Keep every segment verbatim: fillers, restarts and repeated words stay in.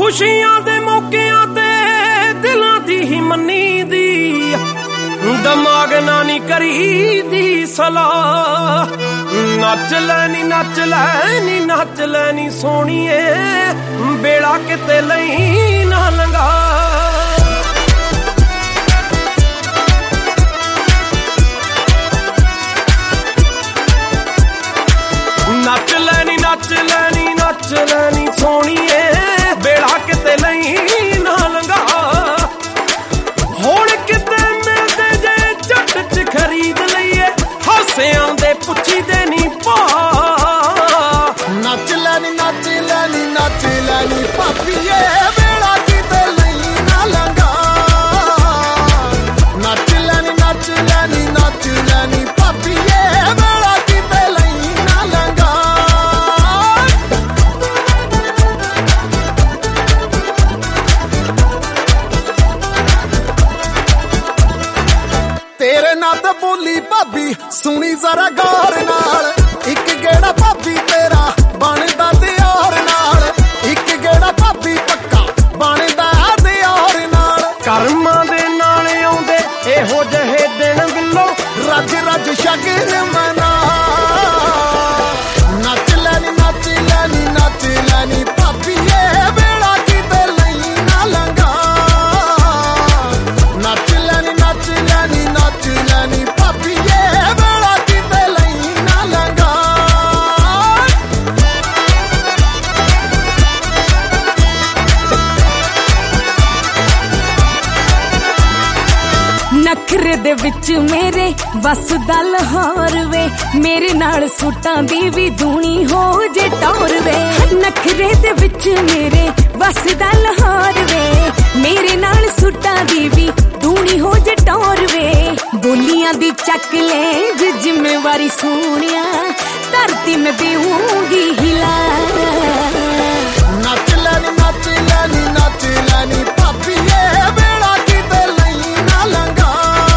खुशियां दे मौकियां ते दिलां दी ही मन्नी दी दिमाग ना नी करी दी सलाह नच लैनी नच लैनी नच लैनी सोहणीए बेड़ा किते लई ना लंगा नच लैनी नच लैनी नच लैनी सोहणीए बेड़ा किते लई ना लंगा हुण किते मिलदे जे झट च खरीद लईए हासियां दे पुछी दे नी पा नच लैनी नच लैनी नच लैनी भाभीए बेड़ा किते लई ना लंगा नच लैनी नच लैनी नच लैनी भाभीए बेड़ा किते लई ना लंगा तेरे नाल ते बोली भाभी सुनी जरा गौर नाल इक गेड़ा भाभी तेरा बनदा दियार नाल इक गेड़ा भाभी पक्का बनदा दियार नाल करमां दे नाल आउंदे एहो जहे दिन बिल्लो रज रज शगन मना नच लैनी नच लैनी नच लैनी भाभीए बेड़ा किते लई ना लंगा नच लैनी नच लैनी नच लैनी भाभीए बेड़ा किते लई ना लंगा नखरे दे विच मेरे बस दा लाहौर वे मेरे नाल सूटां दी भी दूनी हो जे टौर वे नखरे दे विच मेरे बस दा लाहौर वे मेरे नाल सूटां दी भी दूनी हो जे टौर वे बोलियां दी चक ले जे जिम्मेवारी सोनिया धरती में देऊंगी हिला नच लैनी नच लैनी नच लैनी भाभीए बेड़ा किते लई ना लंगा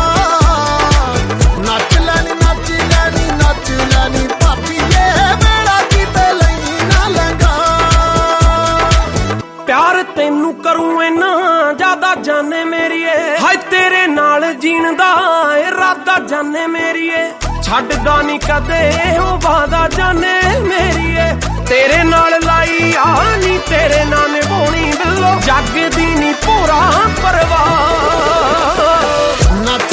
नच लैनी नच लैनी नच लैनी भाभीए बेड़ा किते लई ना लंगा प्यार तैनू करूं इना ज्यादा जाने मेरीए हाय तेरे नाल जीण दा इरादा जाने मेरीए छड्डदा नी कदे ओ वादा जाने मेरीए तेरे नाल लाई आ नी तेरे नाल निभाउणी बिल्लो जग दी नी पूरा परवाह नच